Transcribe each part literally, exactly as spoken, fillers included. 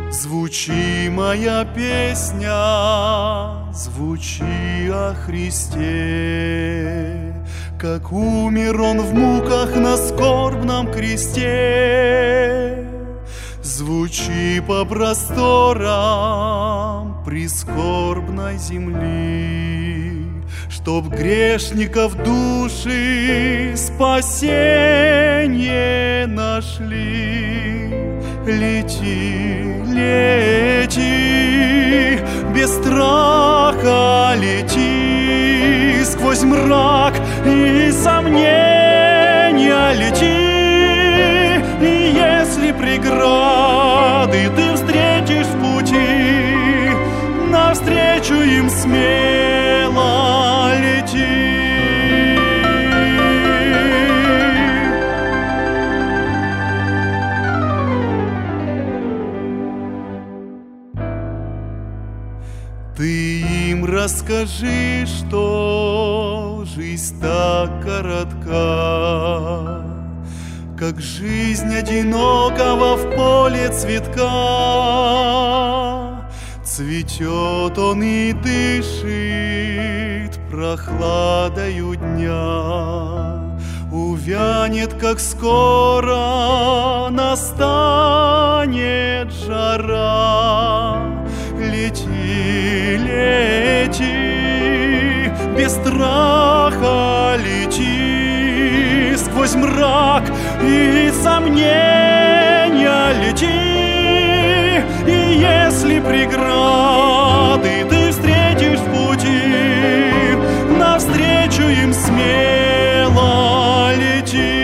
Звучи, моя песня, звучи о Христе, как умер Он в муках на скорбном кресте. Звучи по просторам прискорбной земли, чтоб грешников души спасение нашли. Лети, лети, без страха лети, сквозь мрак и сомнения лети. И если преграды ты встретишь в пути, навстречу им смело лети. Ты им расскажи, что жизнь так коротка, как жизнь одинокого в поле цветка. Цветет он и дышит прохладою дня, увянет, как скоро настанет жара. Лети, лети, без страха лети, сквозь мрак и сомнения лети. И если преграды ты встретишь в пути, навстречу им смело лети.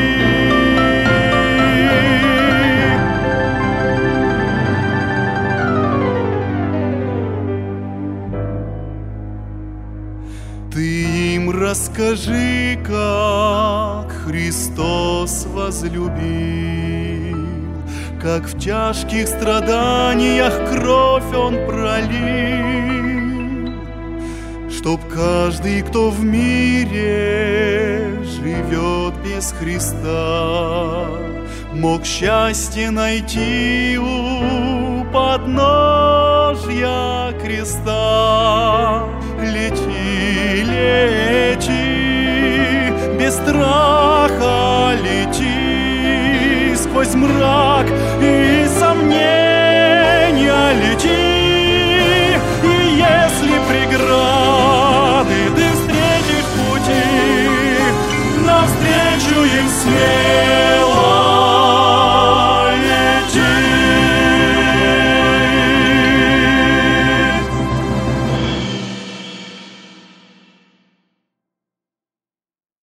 Ты им расскажи, как Христос возлюбил, как в тяжких страданиях кровь Он пролил, чтоб каждый, кто в мире живет без Христа, мог счастье найти у подножья креста. Лети, лети, без страха лети, сквозь мрак и сомнения